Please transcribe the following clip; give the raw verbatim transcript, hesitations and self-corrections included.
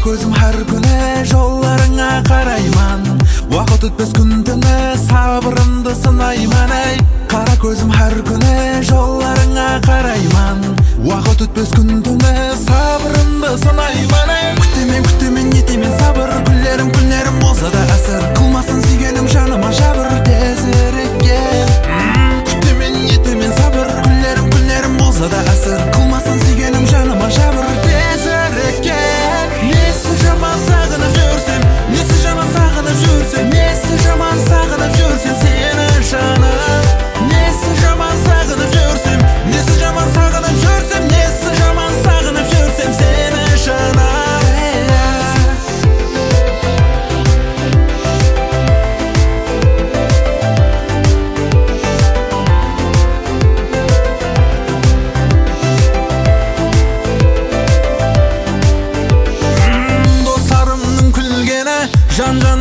көзім әр күні жолларыңа қарайман. Уақыт өтпес күн түні сабырымды сынайман. Ей, қара көзім әр күні жолларыңа қарайман. Уақыт өтпес күн түні сабырымды сынайман. Ей, күтемен күтемен етемен сабыр, күллерім күллерім болса да әсір, қылмасын сүйгенім жаныма жабыр, тезірек кел. Күтемен етемен сабыр, күллерім күллерім болса да әсір, қылмасын сүйгенім жаныма жабыр, тезірек кел. Несі жаман сағынып жүрсем, несі жаман сағынып жүрсем, несі жаман сағынып жүрсем сені жаным. Несі жаман сағынып жүрсем, несі жаман сағынып жүрсем, несі жаман сағынып жүрсем сені жаным. Жан-жан